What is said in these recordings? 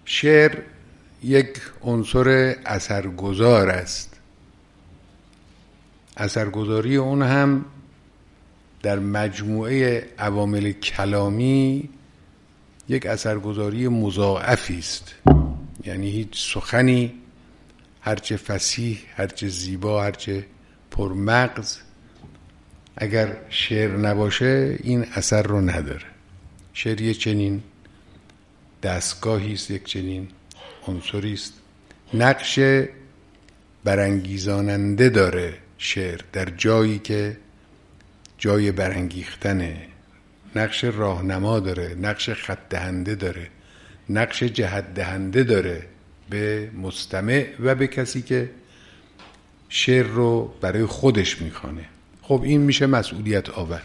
شعر یک عنصر اثرگذار است. اثرگذاری اون هم در مجموعه عوامل کلامی یک اثرگذاری مضاعفی است. یعنی هیچ سخنی هرچه فصیح، هرچه زیبا، هرچه پرمغز، اگر شعر نباشه این اثر رو نداره. شعر یک چنین دستگاهی است، یک چنین عنصری است. نقش برانگیزاننده داره شعر در جایی که جای برانگیختنه، نقش راهنما داره، نقش خط دهنده داره، نقش جهت دهنده داره به مستمع و به کسی که شعر رو برای خودش میخوانه. خب این میشه مسئولیت آور.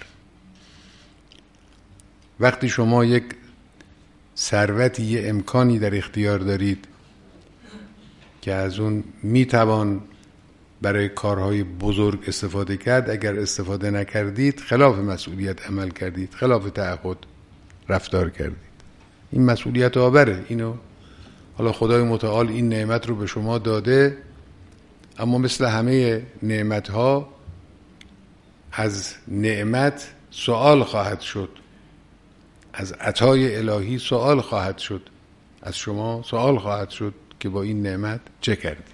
وقتی شما یک ثروتی، یه امکانی در اختیار دارید که از اون میتوان برای کارهای بزرگ استفاده کرد، اگر استفاده نکردید خلاف مسئولیت عمل کردید، خلاف تعهد رفتار کردید. این مسئولیت آوره. اینو حالا خدای متعال این نعمت رو به شما داده، اما مثل همه نعمتها از نعمت سوال خواهد شد، از عطای الهی سوال خواهد شد، از شما سوال خواهد شد که با این نعمت چه کردید.